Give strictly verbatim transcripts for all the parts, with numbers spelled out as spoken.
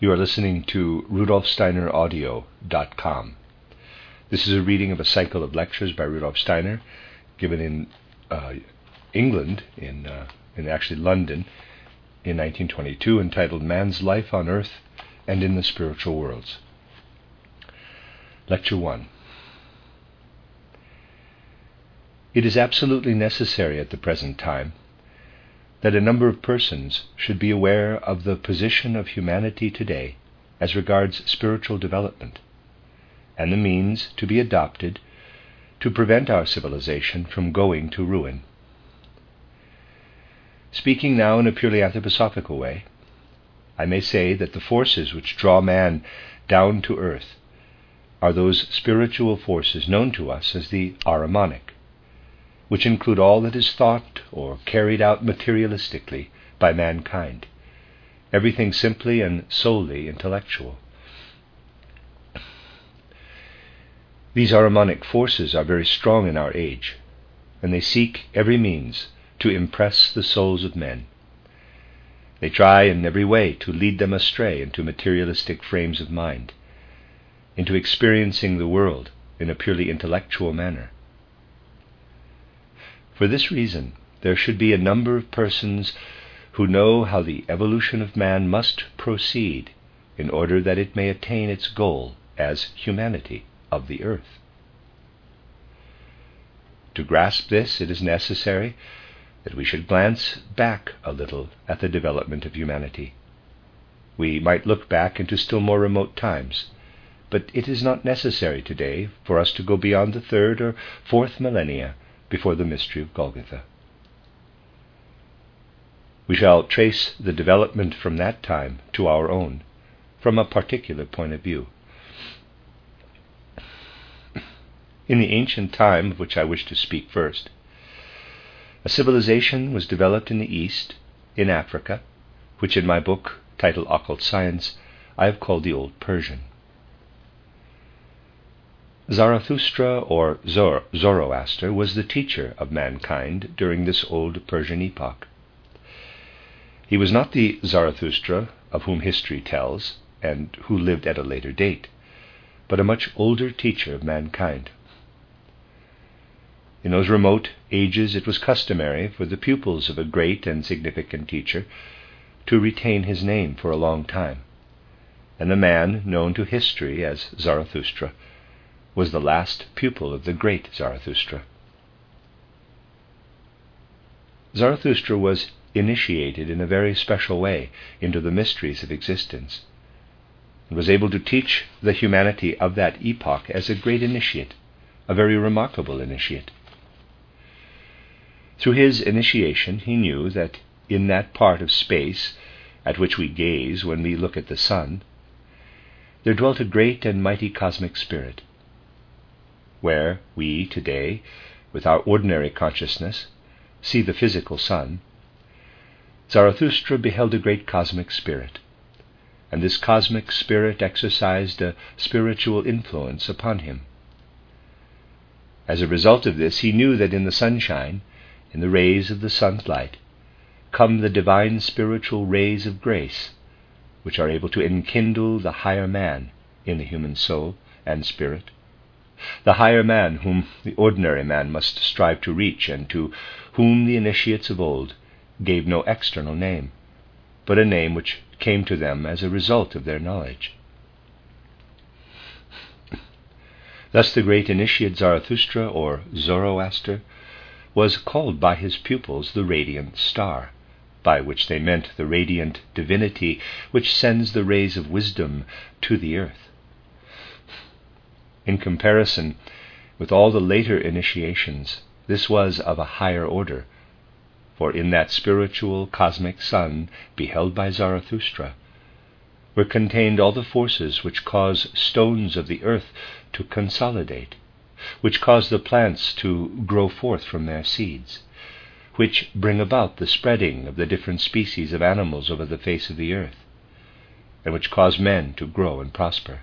You are listening to Rudolf Steiner Audio dot com. This is a reading of a cycle of lectures by Rudolf Steiner, given in uh, England, in, uh, in actually London, in nineteen twenty-two, entitled Man's Life on Earth and in the Spiritual Worlds. Lecture one. It is absolutely necessary at the present time that a number of persons should be aware of the position of humanity today as regards spiritual development, and the means to be adopted to prevent our civilization from going to ruin. Speaking now in a purely anthroposophical way, I may say that the forces which draw man down to earth are those spiritual forces known to us as the Ahrimanic, which include all that is thought or carried out materialistically by mankind, everything simply and solely intellectual. These Ahrimanic forces are very strong in our age, and they seek every means to impress the souls of men. They try in every way to lead them astray into materialistic frames of mind, into experiencing the world in a purely intellectual manner. For this reason, there should be a number of persons who know how the evolution of man must proceed in order that it may attain its goal as humanity of the earth. To grasp this, it is necessary that we should glance back a little at the development of humanity. We might look back into still more remote times, but it is not necessary today for us to go beyond the third or fourth millennia before the mystery of Golgotha. We shall trace the development from that time to our own, from a particular point of view. In the ancient time of which I wish to speak first, a civilization was developed in the East, in Africa, which in my book, titled Occult Science, I have called the Old Persian. Zarathustra, or Zor- Zoroaster, was the teacher of mankind during this old Persian epoch. He was not the Zarathustra of whom history tells, and who lived at a later date, but a much older teacher of mankind. In those remote ages it was customary for the pupils of a great and significant teacher to retain his name for a long time, and the man known to history as Zarathustra was the last pupil of the great Zarathustra. Zarathustra was initiated in a very special way into the mysteries of existence, and was able to teach the humanity of that epoch as a great initiate, a very remarkable initiate. Through his initiation he knew that in that part of space at which we gaze when we look at the sun, there dwelt a great and mighty cosmic spirit. Where we today, with our ordinary consciousness, see the physical sun, Zarathustra beheld a great cosmic spirit, and this cosmic spirit exercised a spiritual influence upon him. As a result of this, he knew that in the sunshine, in the rays of the sun's light, come the divine spiritual rays of grace, which are able to enkindle the higher man in the human soul and spirit, the higher man whom the ordinary man must strive to reach, and to whom the initiates of old gave no external name, but a name which came to them as a result of their knowledge. Thus the great initiate Zarathustra, or Zoroaster, was called by his pupils the radiant star, by which they meant the radiant divinity which sends the rays of wisdom to the earth. In comparison with all the later initiations, this was of a higher order, for in that spiritual cosmic sun beheld by Zarathustra were contained all the forces which cause stones of the earth to consolidate, which cause the plants to grow forth from their seeds, which bring about the spreading of the different species of animals over the face of the earth, and which cause men to grow and prosper.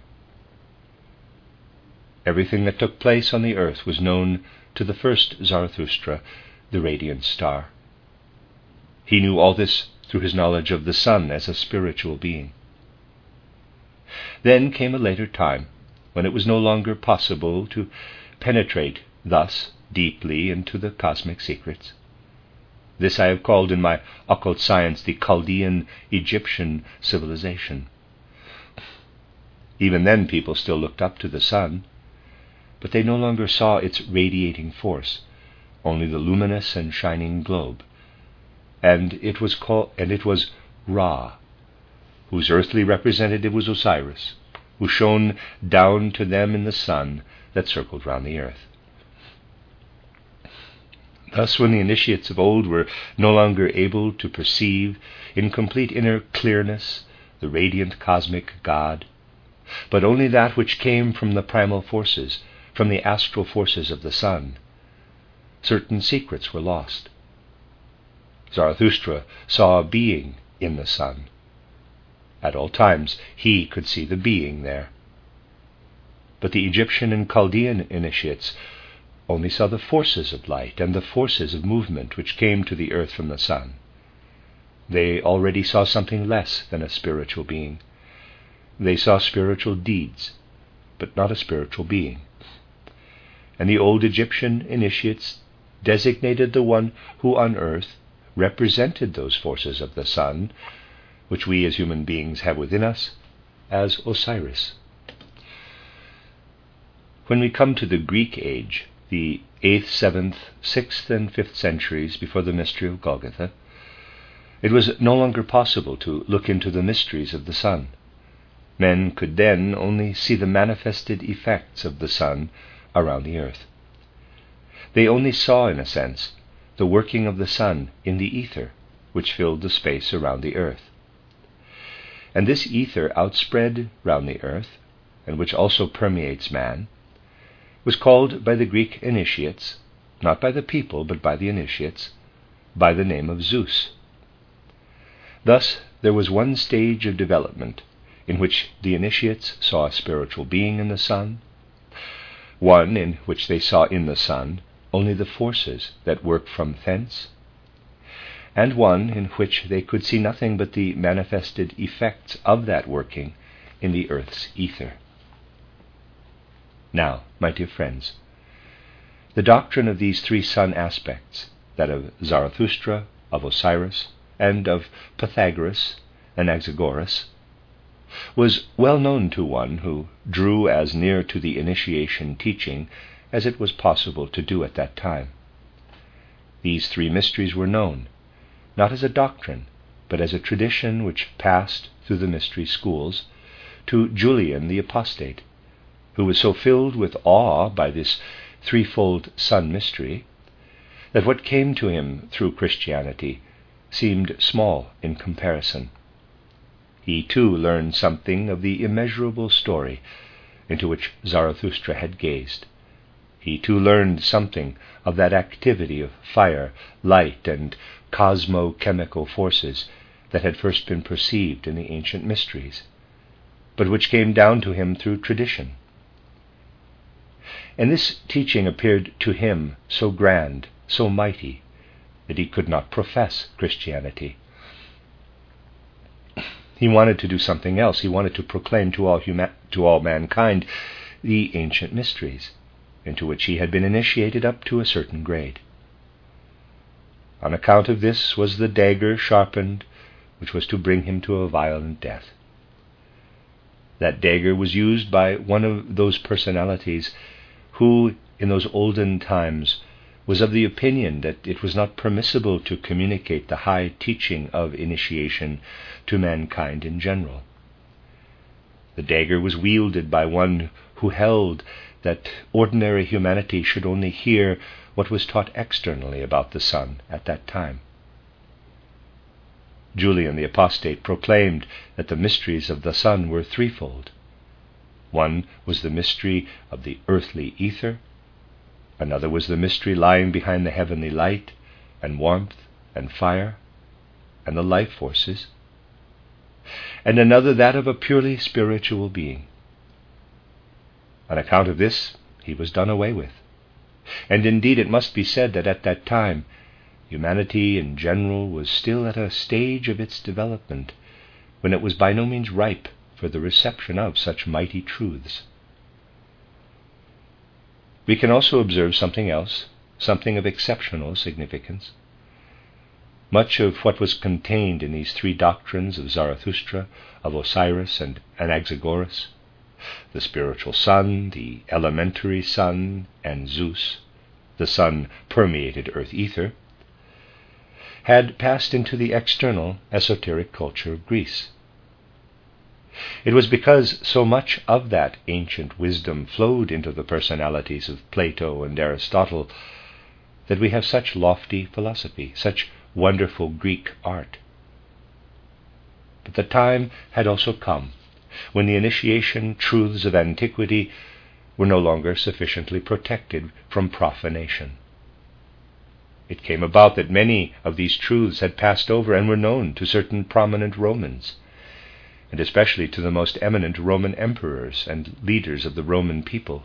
Everything that took place on the earth was known to the first Zarathustra, the radiant star. He knew all this through his knowledge of the sun as a spiritual being. Then came a later time, when it was no longer possible to penetrate thus deeply into the cosmic secrets. This I have called in my occult science the Chaldean Egyptian civilization. Even then people still looked up to the sun, but they no longer saw its radiating force, only the luminous and shining globe. And it was called, and it was Ra, whose earthly representative was Osiris, who shone down to them in the sun that circled round the earth. Thus, when the initiates of old were no longer able to perceive in complete inner clearness the radiant cosmic God, but only that which came from the primal forces, from the astral forces of the sun, certain secrets were lost. Zarathustra saw a being in the sun. At all times he could see the being there. But the Egyptian and Chaldean initiates only saw the forces of light and the forces of movement which came to the earth from the sun. They already saw something less than a spiritual being. They saw spiritual deeds, but not a spiritual being. And the old Egyptian initiates designated the one who on earth represented those forces of the sun, which we as human beings have within us, as Osiris. When we come to the Greek age, the eighth, seventh, sixth, and fifth centuries before the mystery of Golgotha, it was no longer possible to look into the mysteries of the sun. Men could then only see the manifested effects of the sun around the earth. They only saw, in a sense, the working of the sun in the ether, which filled the space around the earth. And this ether outspread round the earth, and which also permeates man, was called by the Greek initiates, not by the people, but by the initiates, by the name of Zeus. Thus there was one stage of development in which the initiates saw a spiritual being in the sun, one in which they saw in the sun only the forces that work from thence, and one in which they could see nothing but the manifested effects of that working in the earth's ether. Now, my dear friends, the doctrine of these three sun aspects, that of Zarathustra, of Osiris, and of Pythagoras and Anaxagoras, was well known to one who drew as near to the initiation teaching as it was possible to do at that time. These three mysteries were known, not as a doctrine, but as a tradition which passed through the mystery schools to Julian the Apostate, who was so filled with awe by this threefold sun mystery that what came to him through Christianity seemed small in comparison. He too learned something of the immeasurable story into which Zarathustra had gazed. He too learned something of that activity of fire, light, and cosmo-chemical forces that had first been perceived in the ancient mysteries, but which came down to him through tradition. And this teaching appeared to him so grand, so mighty, that he could not profess Christianity. He wanted to do something else. He wanted to proclaim to all huma- to all mankind the ancient mysteries, into which he had been initiated up to a certain grade. On account of this was the dagger sharpened, which was to bring him to a violent death. That dagger was used by one of those personalities who, in those olden times, was of the opinion that it was not permissible to communicate the high teaching of initiation to mankind in general. The dagger was wielded by one who held that ordinary humanity should only hear what was taught externally about the sun at that time. Julian the Apostate proclaimed that the mysteries of the sun were threefold. One was the mystery of the earthly ether, another was the mystery lying behind the heavenly light and warmth and fire and the life forces, and another that of a purely spiritual being. On account of this, he was done away with. And indeed it must be said that at that time humanity in general was still at a stage of its development when it was by no means ripe for the reception of such mighty truths. We can also observe something else, something of exceptional significance. Much of what was contained in these three doctrines of Zarathustra, of Osiris and Anaxagoras, the spiritual sun, the elementary sun, and Zeus, the sun permeated earth ether, had passed into the external esoteric culture of Greece. It was because so much of that ancient wisdom flowed into the personalities of Plato and Aristotle that we have such lofty philosophy, such wonderful Greek art. But the time had also come when the initiation truths of antiquity were no longer sufficiently protected from profanation. It came about that many of these truths had passed over and were known to certain prominent Romans, and especially to the most eminent Roman emperors and leaders of the Roman people.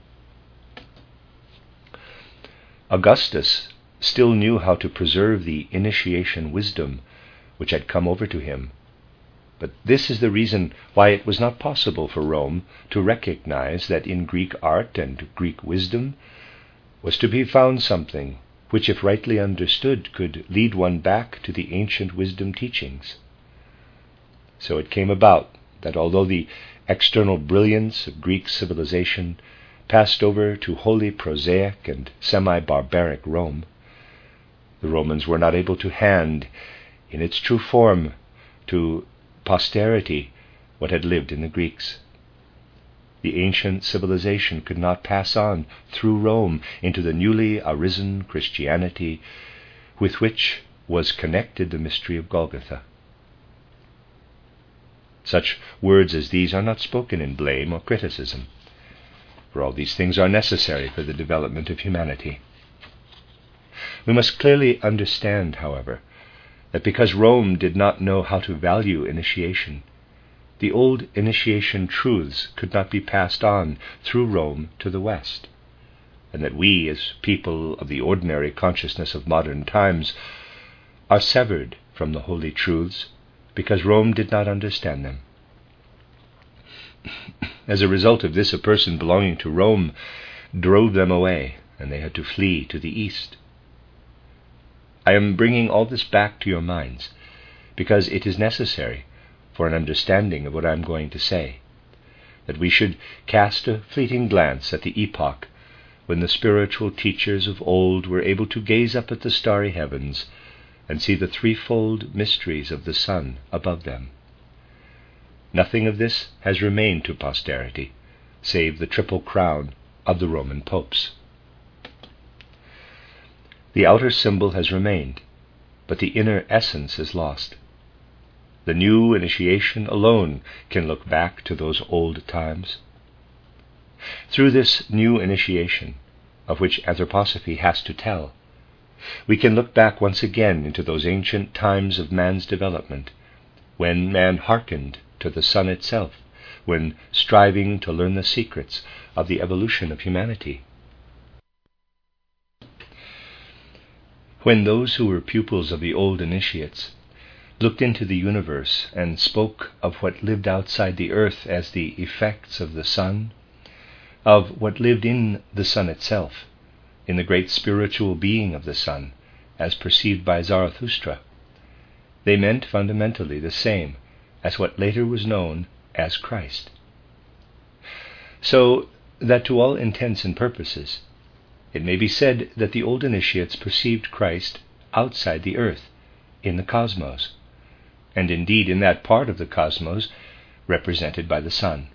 Augustus still knew how to preserve the initiation wisdom which had come over to him, but this is the reason why it was not possible for Rome to recognize that in Greek art and Greek wisdom was to be found something which, if rightly understood, could lead one back to the ancient wisdom teachings. So it came about that although the external brilliance of Greek civilization passed over to wholly prosaic and semi-barbaric Rome, the Romans were not able to hand, in its true form, to posterity what had lived in the Greeks. The ancient civilization could not pass on through Rome into the newly arisen Christianity with which was connected the mystery of Golgotha. Such words as these are not spoken in blame or criticism, for all these things are necessary for the development of humanity. We must clearly understand, however, that because Rome did not know how to value initiation, the old initiation truths could not be passed on through Rome to the West, and that we, as people of the ordinary consciousness of modern times, are severed from the holy truths because Rome did not understand them. As a result of this, a person belonging to Rome drove them away, and they had to flee to the East. I am bringing all this back to your minds because it is necessary for an understanding of what I am going to say, that we should cast a fleeting glance at the epoch when the spiritual teachers of old were able to gaze up at the starry heavens and see the threefold mysteries of the sun above them. Nothing of this has remained to posterity, save the triple crown of the Roman popes. The outer symbol has remained, but the inner essence is lost. The new initiation alone can look back to those old times. Through this new initiation, of which anthroposophy has to tell, we can look back once again into those ancient times of man's development, when man hearkened to the sun itself, when striving to learn the secrets of the evolution of humanity. When those who were pupils of the old initiates looked into the universe and spoke of what lived outside the earth as the effects of the sun, of what lived in the sun itself, in the great spiritual being of the sun, as perceived by Zarathustra, they meant fundamentally the same as what later was known as Christ. So that to all intents and purposes, it may be said that the old initiates perceived Christ outside the earth, in the cosmos, and indeed in that part of the cosmos represented by the sun.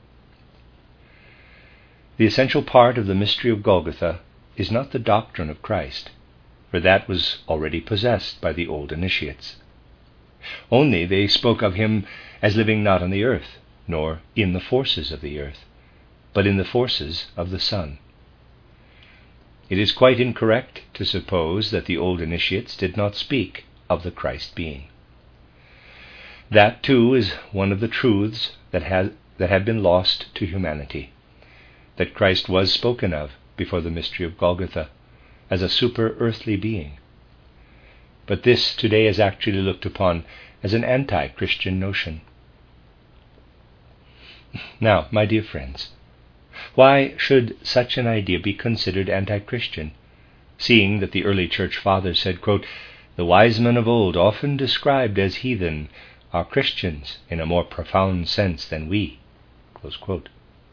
The essential part of the mystery of Golgotha is not the doctrine of Christ, for that was already possessed by the old initiates. Only they spoke of him as living not on the earth, nor in the forces of the earth, but in the forces of the sun. It is quite incorrect to suppose that the old initiates did not speak of the Christ being. That, too, is one of the truths that has that had been lost to humanity, that Christ was spoken of before the mystery of Golgotha as a super-earthly being. But this today is actually looked upon as an anti-Christian notion. Now, my dear friends, why should such an idea be considered anti-Christian, seeing that the early church fathers said, quote, "The wise men of old, often described as heathen, are Christians in a more profound sense than we." Close quote.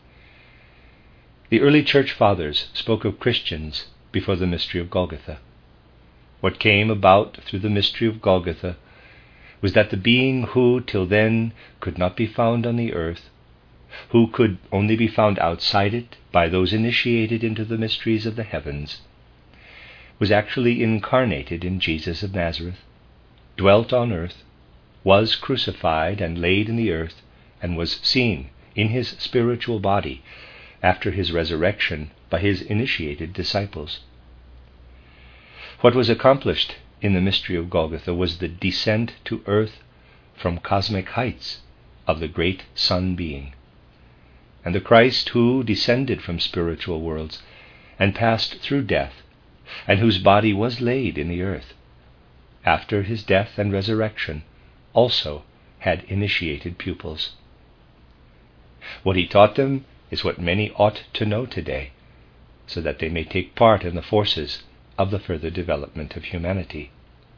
The early church fathers spoke of Christians before the mystery of Golgotha. What came about through the mystery of Golgotha was that the being who till then could not be found on the earth, who could only be found outside it by those initiated into the mysteries of the heavens, was actually incarnated in Jesus of Nazareth, dwelt on earth, was crucified and laid in the earth, and was seen in his spiritual body after his resurrection by his initiated disciples. What was accomplished in the mystery of Golgotha was the descent to earth from cosmic heights of the great Son being. And the Christ who descended from spiritual worlds and passed through death, and whose body was laid in the earth, after his death and resurrection, also had initiated pupils. What he taught them is what many ought to know today, so that they may take part in the forces of the further development of humanity.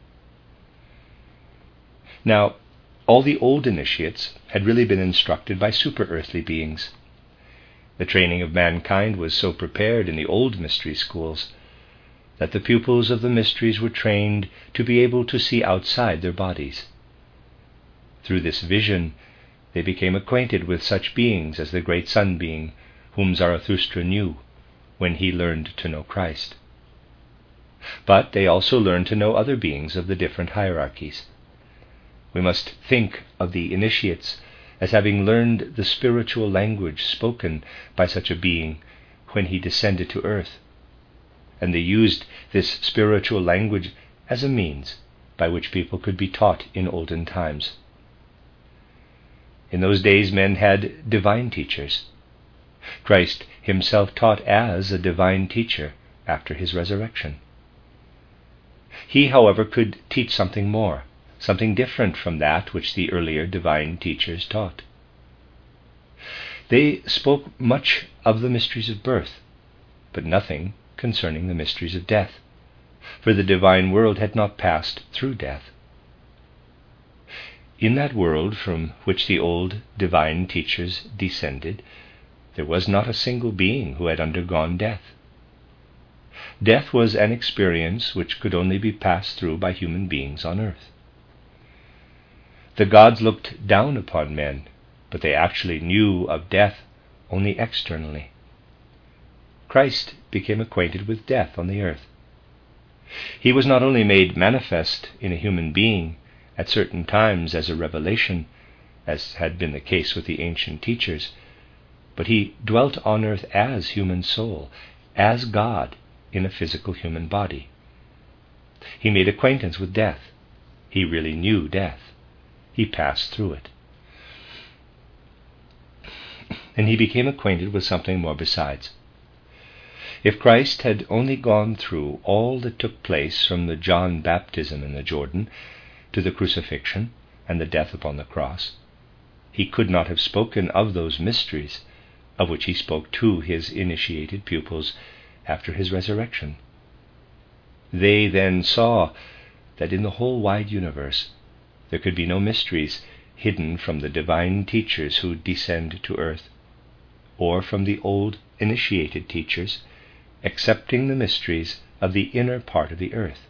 Now, all the old initiates had really been instructed by super-earthly beings. The training of mankind was so prepared in the old mystery schools that the pupils of the mysteries were trained to be able to see outside their bodies. Through this vision, they became acquainted with such beings as the great Sun being, whom Zarathustra knew when he learned to know Christ. But they also learned to know other beings of the different hierarchies. We must think of the initiates as having learned the spiritual language spoken by such a being when he descended to earth, and they used this spiritual language as a means by which people could be taught in olden times. In those days men had divine teachers. Christ himself taught as a divine teacher after his resurrection. He, however, could teach something more, something different from that which the earlier divine teachers taught. They spoke much of the mysteries of birth, but nothing concerning the mysteries of death, for the divine world had not passed through death. In that world from which the old divine teachers descended, there was not a single being who had undergone death. Death was an experience which could only be passed through by human beings on earth. The gods looked down upon men, but they actually knew of death only externally. Christ became acquainted with death on the earth. He was not only made manifest in a human being at certain times as a revelation, as had been the case with the ancient teachers, but he dwelt on earth as human soul, as God in a physical human body. He made acquaintance with death. He really knew death. He passed through it. And he became acquainted with something more besides. If Christ had only gone through all that took place from the John baptism in the Jordan to the crucifixion and the death upon the cross, he could not have spoken of those mysteries of which he spoke to his initiated pupils after his resurrection. They then saw that in the whole wide universe there could be no mysteries hidden from the divine teachers who descend to earth, or from the old initiated teachers, excepting the mysteries of the inner part of the earth.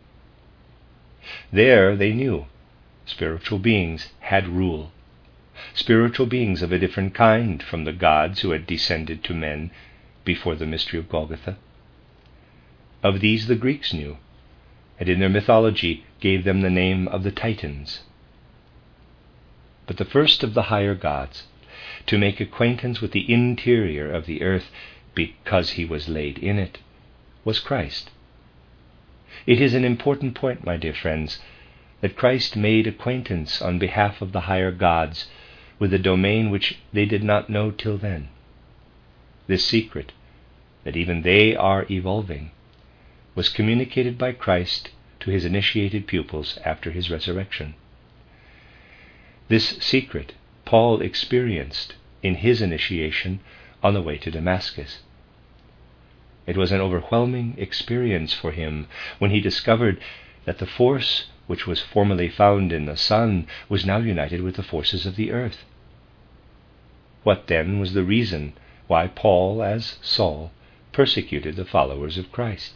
There, they knew, spiritual beings had rule, spiritual beings of a different kind from the gods who had descended to men before the mystery of Golgotha. Of these the Greeks knew, and in their mythology gave them the name of the Titans. But the first of the higher gods to make acquaintance with the interior of the earth, because he was laid in it, was Christ. It is an important point, my dear friends, that Christ made acquaintance on behalf of the higher gods with a domain which they did not know till then. This secret, that even they are evolving, was communicated by Christ to his initiated pupils after his resurrection. This secret Paul experienced in his initiation on the way to Damascus. It was an overwhelming experience for him when he discovered that the force which was formerly found in the sun was now united with the forces of the earth. What then was the reason why Paul, as Saul, persecuted the followers of Christ?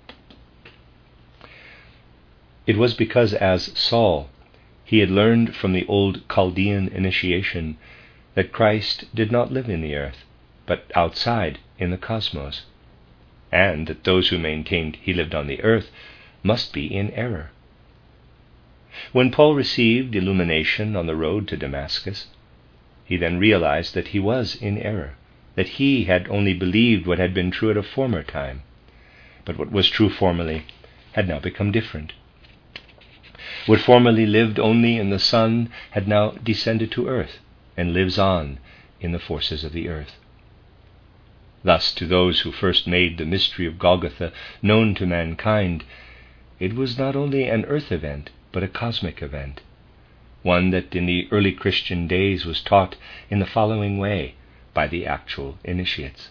It was because, as Saul, he had learned from the old Chaldean initiation that Christ did not live in the earth, but outside in the cosmos, and that those who maintained he lived on the earth must be in error. When Paul received illumination on the road to Damascus, he then realized that he was in error, that he had only believed what had been true at a former time, but what was true formerly had now become different. What formerly lived only in the sun had now descended to earth and lives on in the forces of the earth. Thus, to those who first made the mystery of Golgotha known to mankind, it was not only an earth event, but a cosmic event, one that in the early Christian days was taught in the following way by the actual initiates.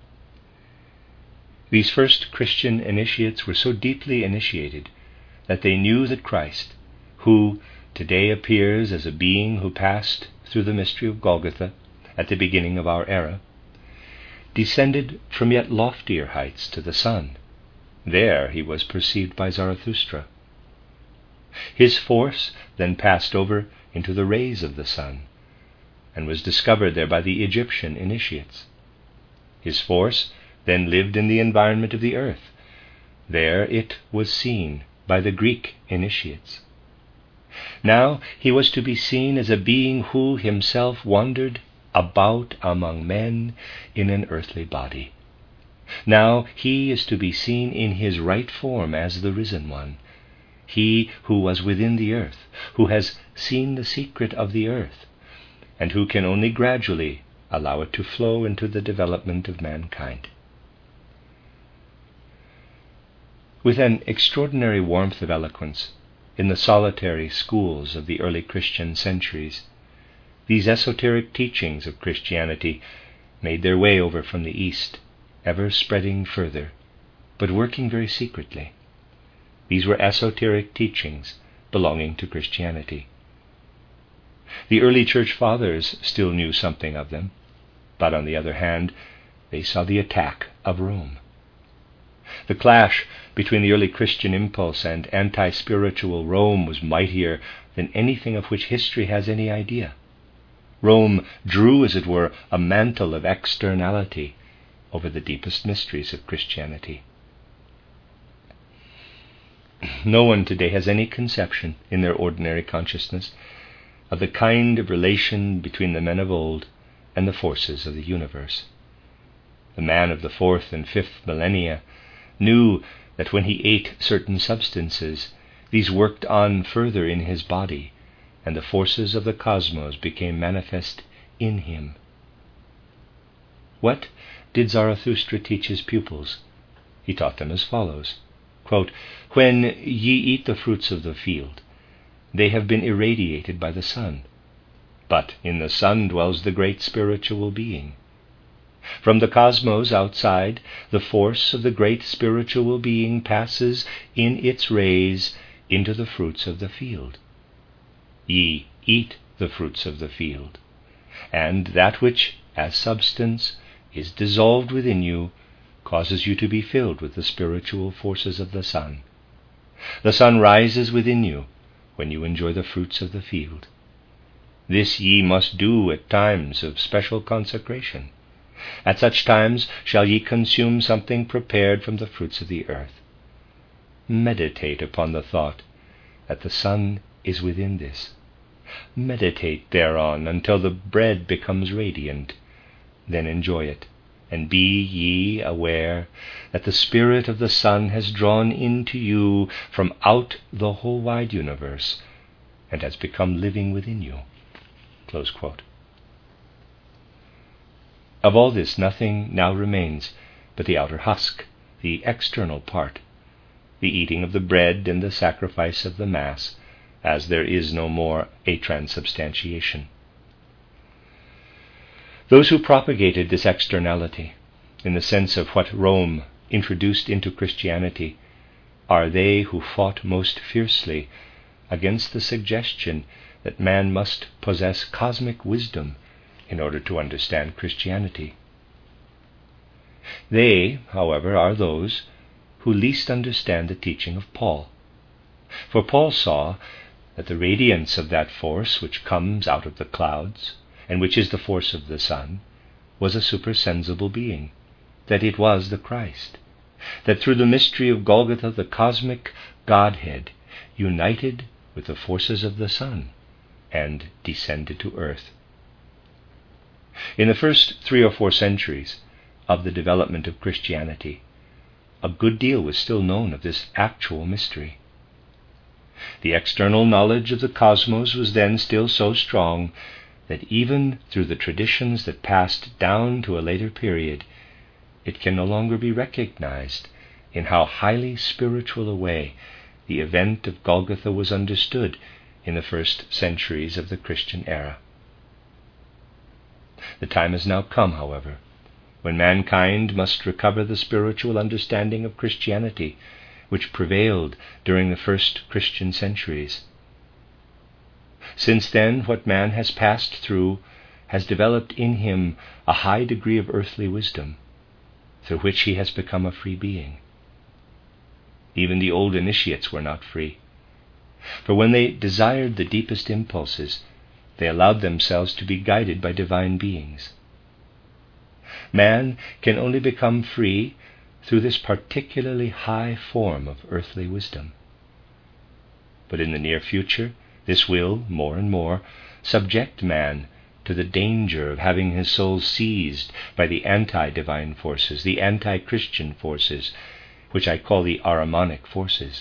These first Christian initiates were so deeply initiated that they knew that Christ, who today appears as a being who passed through the mystery of Golgotha at the beginning of our era, descended from yet loftier heights to the sun. There he was perceived by Zarathustra. His force then passed over into the rays of the sun, and was discovered there by the Egyptian initiates. His force then lived in the environment of the earth. There it was seen by the Greek initiates. Now he was to be seen as a being who himself wandered about among men in an earthly body. Now he is to be seen in his right form as the risen one, he who was within the earth, who has seen the secret of the earth, and who can only gradually allow it to flow into the development of mankind. With an extraordinary warmth of eloquence, in the solitary schools of the early Christian centuries, these esoteric teachings of Christianity made their way over from the East, ever spreading further, but working very secretly. These were esoteric teachings belonging to Christianity. The early church fathers still knew something of them, but on the other hand, they saw the attack of Rome. The clash between the early Christian impulse and anti-spiritual Rome was mightier than anything of which history has any idea. Rome drew, as it were, a mantle of externality over the deepest mysteries of Christianity. No one today has any conception in their ordinary consciousness of the kind of relation between the men of old and the forces of the universe. The man of the fourth and fifth millennia knew that when he ate certain substances, these worked on further in his body, and the forces of the cosmos became manifest in him. What did Zarathustra teach his pupils? He taught them as follows, quote, "When ye eat the fruits of the field, they have been irradiated by the sun, but in the sun dwells the great spiritual being. From the cosmos outside, the force of the great spiritual being passes in its rays into the fruits of the field. Ye eat the fruits of the field, and that which, as substance, is dissolved within you, causes you to be filled with the spiritual forces of the sun. The sun rises within you when you enjoy the fruits of the field. This ye must do at times of special consecration. At such times shall ye consume something prepared from the fruits of the earth. Meditate upon the thought that the sun is within this. Meditate thereon until the bread becomes radiant. Then enjoy it, and be ye aware that the spirit of the sun has drawn into you from out the whole wide universe, and has become living within you." Close quote. Of all this nothing now remains but the outer husk, the external part, the eating of the bread and the sacrifice of the Mass, as there is no more a transubstantiation. Those who propagated this externality, in the sense of what Rome introduced into Christianity, are they who fought most fiercely against the suggestion that man must possess cosmic wisdom in order to understand Christianity. They, however, are those who least understand the teaching of Paul. For Paul saw that the radiance of that force which comes out of the clouds, and which is the force of the sun, was a supersensible being, that it was the Christ, that through the mystery of Golgotha the cosmic Godhead united with the forces of the sun and descended to earth. In the first three or four centuries of the development of Christianity, a good deal was still known of this actual mystery. The external knowledge of the cosmos was then still so strong that even through the traditions that passed down to a later period, it can no longer be recognized in how highly spiritual a way the event of Golgotha was understood in the first centuries of the Christian era. The time has now come, however, when mankind must recover the spiritual understanding of Christianity which prevailed during the first Christian centuries. Since then, what man has passed through has developed in him a high degree of earthly wisdom, through which he has become a free being. Even the old initiates were not free, for when they desired the deepest impulses, they allowed themselves to be guided by divine beings. Man can only become free through this particularly high form of earthly wisdom. But in the near future, this will, more and more, subject man to the danger of having his soul seized by the anti-divine forces, the anti-Christian forces, which I call the Ahrimanic forces.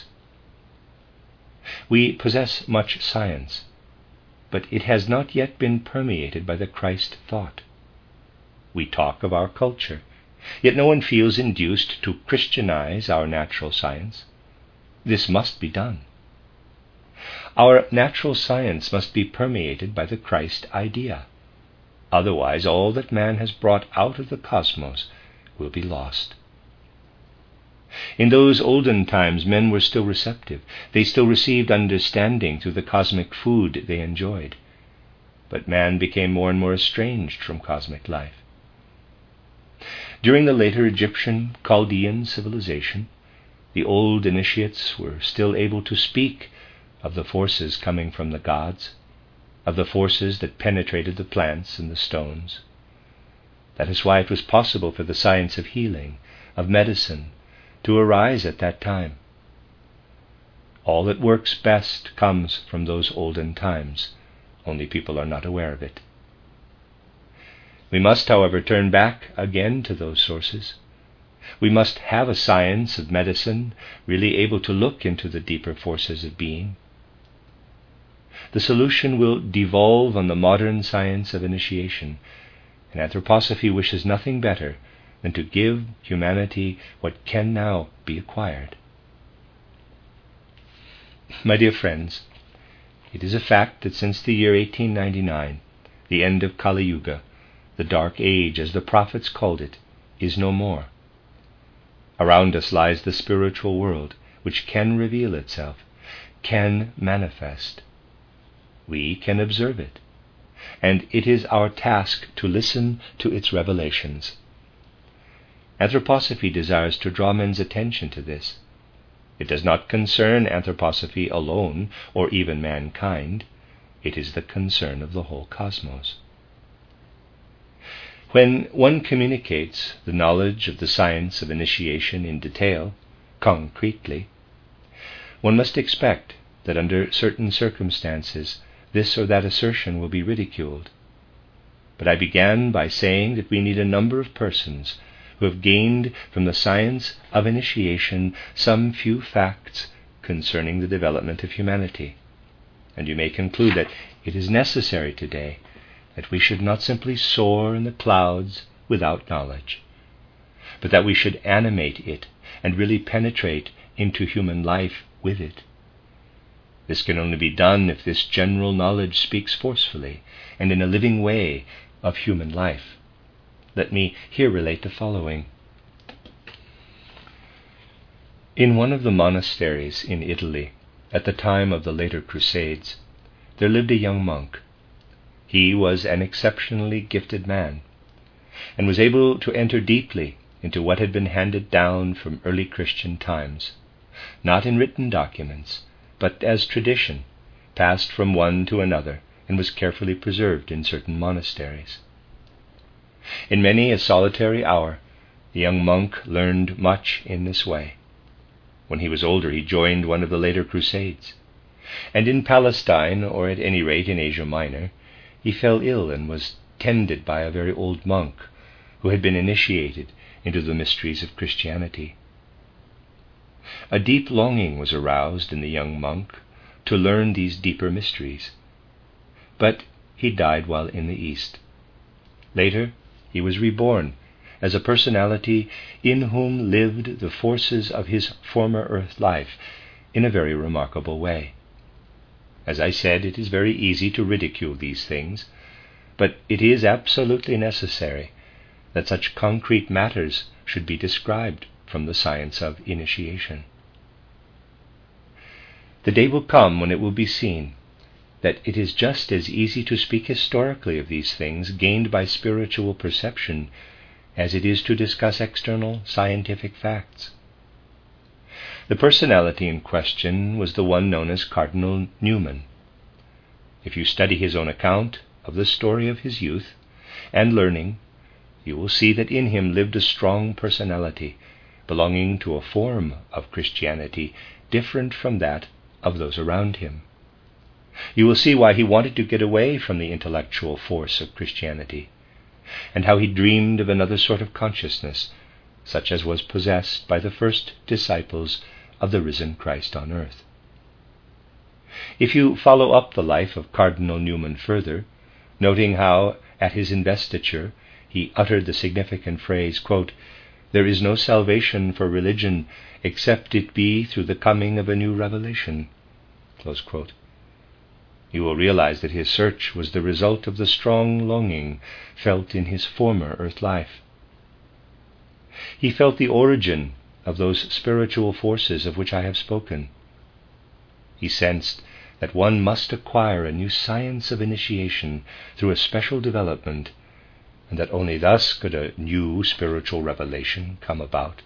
We possess much science, but it has not yet been permeated by the Christ thought. We talk of our culture, yet no one feels induced to Christianize our natural science. This must be done. Our natural science must be permeated by the Christ idea. Otherwise, all that man has brought out of the cosmos will be lost. In those olden times, men were still receptive. They still received understanding through the cosmic food they enjoyed. But man became more and more estranged from cosmic life. During the later Egyptian Chaldean civilization, the old initiates were still able to speak of the forces coming from the gods, of the forces that penetrated the plants and the stones. That is why it was possible for the science of healing, of medicine, to arise at that time. All that works best comes from those olden times, only people are not aware of it. We must, however, turn back again to those sources. We must have a science of medicine really able to look into the deeper forces of being. The solution will devolve on the modern science of initiation, and anthroposophy wishes nothing better than to give humanity what can now be acquired. My dear friends, it is a fact that since the year eighteen ninety-nine, the end of Kali Yuga, the dark age, as the prophets called it, is no more. Around us lies the spiritual world, which can reveal itself, can manifest. We can observe it, and it is our task to listen to its revelations. Anthroposophy desires to draw men's attention to this. It does not concern anthroposophy alone, or even mankind. It is the concern of the whole cosmos. When one communicates the knowledge of the science of initiation in detail, concretely, one must expect that under certain circumstances this or that assertion will be ridiculed. But I began by saying that we need a number of persons who have gained from the science of initiation some few facts concerning the development of humanity. And you may conclude that it is necessary today that we should not simply soar in the clouds without knowledge, but that we should animate it and really penetrate into human life with it. This can only be done if this general knowledge speaks forcefully and in a living way of human life. Let me here relate the following. In one of the monasteries in Italy, at the time of the later Crusades, there lived a young monk. He was an exceptionally gifted man, and was able to enter deeply into what had been handed down from early Christian times, not in written documents, but as tradition, passed from one to another, and was carefully preserved in certain monasteries. In many a solitary hour, the young monk learned much in this way. When he was older, he joined one of the later Crusades, and in Palestine, or at any rate in Asia Minor, he fell ill and was tended by a very old monk who had been initiated into the mysteries of Christianity. A deep longing was aroused in the young monk to learn these deeper mysteries, but he died while in the East. Later, he was reborn as a personality in whom lived the forces of his former earth life in a very remarkable way. As I said, it is very easy to ridicule these things, but it is absolutely necessary that such concrete matters should be described from the science of initiation. The day will come when it will be seen that it is just as easy to speak historically of these things gained by spiritual perception as it is to discuss external scientific facts. The personality in question was the one known as Cardinal Newman. If you study his own account of the story of his youth and learning, you will see that in him lived a strong personality belonging to a form of Christianity different from that of those around him. You will see why he wanted to get away from the intellectual force of Christianity, and how he dreamed of another sort of consciousness, such as was possessed by the first disciples of the risen Christ on earth. If you follow up the life of Cardinal Newman further, noting how, at his investiture, he uttered the significant phrase, quote, "There is no salvation for religion except it be through the coming of a new revelation," close quote, you will realize that his search was the result of the strong longing felt in his former earth life. He felt the origin of those spiritual forces of which I have spoken. He sensed that one must acquire a new science of initiation through a special development, and that only thus could a new spiritual revelation come about.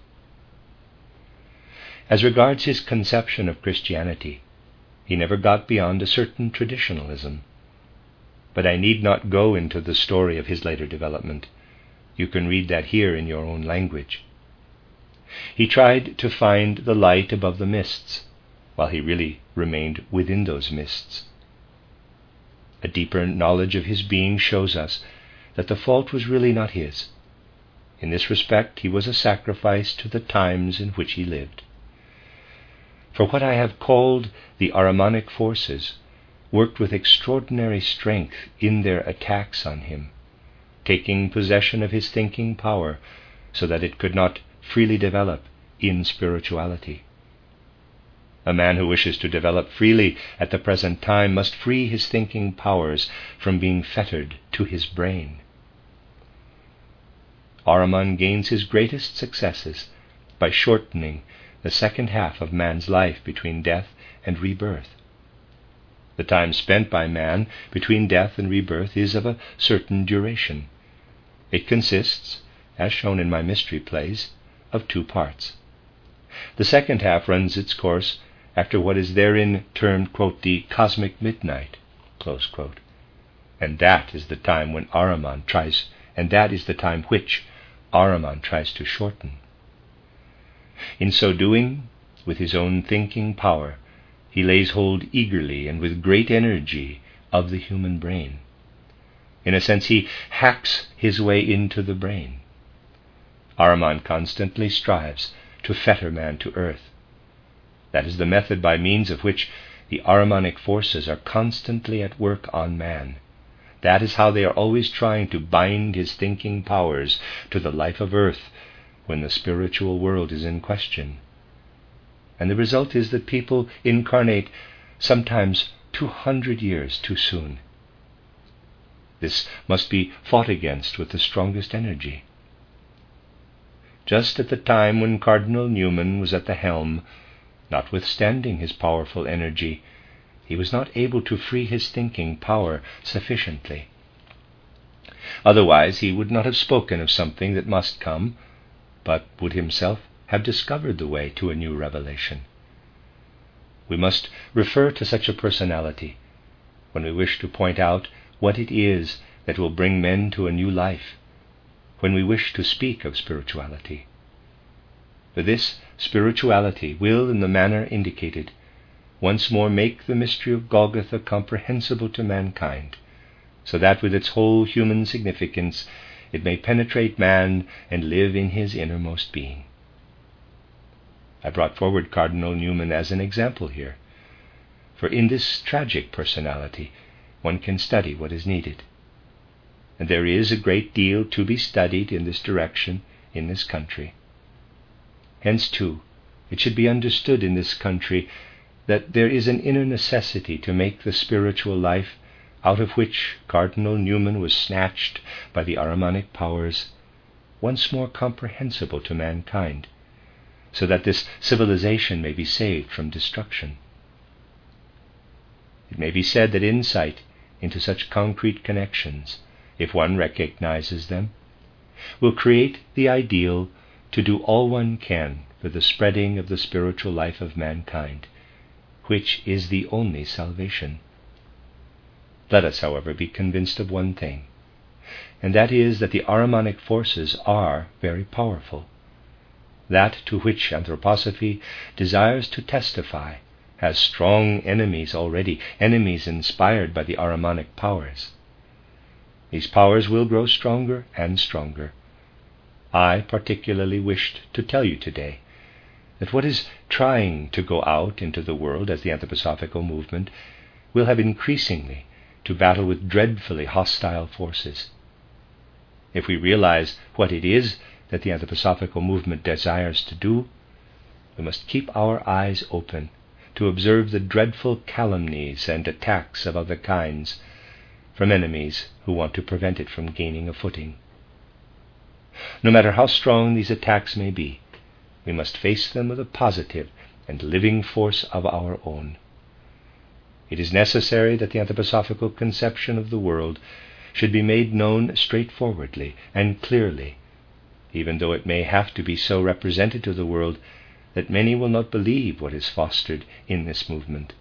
As regards his conception of Christianity, he never got beyond a certain traditionalism. But I need not go into the story of his later development. You can read that here in your own language. He tried to find the light above the mists, while he really remained within those mists. A deeper knowledge of his being shows us that the fault was really not his. In this respect, he was a sacrifice to the times in which he lived. For what I have called the Ahrimanic forces worked with extraordinary strength in their attacks on him, taking possession of his thinking power so that it could not freely develop in spirituality. A man who wishes to develop freely at the present time must free his thinking powers from being fettered to his brain. Ahriman gains his greatest successes by shortening the second half of man's life between death and rebirth. The time spent by man between death and rebirth is of a certain duration. It consists, as shown in my mystery plays, of two parts. The second half runs its course after what is therein termed, quote, the cosmic midnight, close quote. And that is the time when Ahriman tries, and that is the time which Ahriman tries to shorten. In so doing, with his own thinking power, he lays hold eagerly and with great energy of the human brain. In a sense, he hacks his way into the brain. Ahriman constantly strives to fetter man to earth. That is the method by means of which the Ahrimanic forces are constantly at work on man. That is how they are always trying to bind his thinking powers to the life of earth when the spiritual world is in question. And the result is that people incarnate sometimes two hundred years too soon. This must be fought against with the strongest energy. Just at the time when Cardinal Newman was at the helm, notwithstanding his powerful energy, he was not able to free his thinking power sufficiently. Otherwise he would not have spoken of something that must come, but would himself have discovered the way to a new revelation. We must refer to such a personality when we wish to point out what it is that will bring men to a new life, when we wish to speak of spirituality. For this spirituality will, in the manner indicated, once more make the mystery of Golgotha comprehensible to mankind, so that with its whole human significance it may penetrate man and live in his innermost being. I brought forward Cardinal Newman as an example here, for in this tragic personality one can study what is needed. And there is a great deal to be studied in this direction in this country. Hence, too, it should be understood in this country that there is an inner necessity to make the spiritual life, out of which Cardinal Newman was snatched by the Ahrimanic powers, once more comprehensible to mankind, so that this civilization may be saved from destruction. It may be said that insight into such concrete connections, if one recognizes them, will create the ideal to do all one can for the spreading of the spiritual life of mankind, which is the only salvation. Let us, however, be convinced of one thing, and that is that the Ahrimanic forces are very powerful. That to which anthroposophy desires to testify has strong enemies already, enemies inspired by the Ahrimanic powers. These powers will grow stronger and stronger. I particularly wished to tell you today that what is trying to go out into the world as the anthroposophical movement will have increasingly to battle with dreadfully hostile forces. If we realize what it is that the anthroposophical movement desires to do, we must keep our eyes open to observe the dreadful calumnies and attacks of other kinds from enemies who want to prevent it from gaining a footing. No matter how strong these attacks may be, we must face them with a positive and living force of our own. It is necessary that the anthroposophical conception of the world should be made known straightforwardly and clearly, even though it may have to be so represented to the world that many will not believe what is fostered in this movement.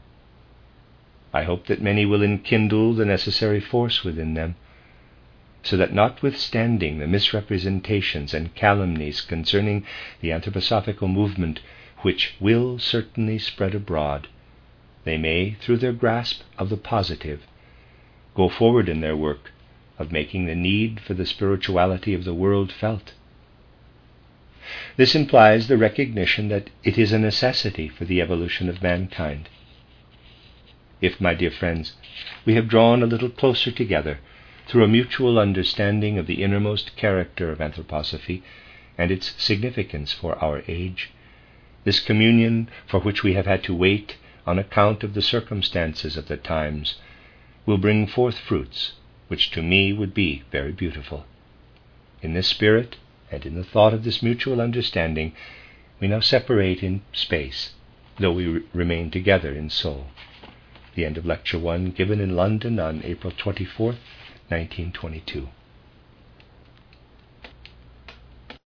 I hope that many will enkindle the necessary force within them, so that notwithstanding the misrepresentations and calumnies concerning the anthroposophical movement, which will certainly spread abroad, they may, through their grasp of the positive, go forward in their work of making the need for the spirituality of the world felt. This implies the recognition that it is a necessity for the evolution of mankind. If, my dear friends, we have drawn a little closer together through a mutual understanding of the innermost character of anthroposophy and its significance for our age, this communion for which we have had to wait on account of the circumstances of the times will bring forth fruits which to me would be very beautiful. In this spirit and in the thought of this mutual understanding, we now separate in space, though we re- remain together in soul. The end of Lecture one, given in London on April twenty-fourth, nineteen twenty-two.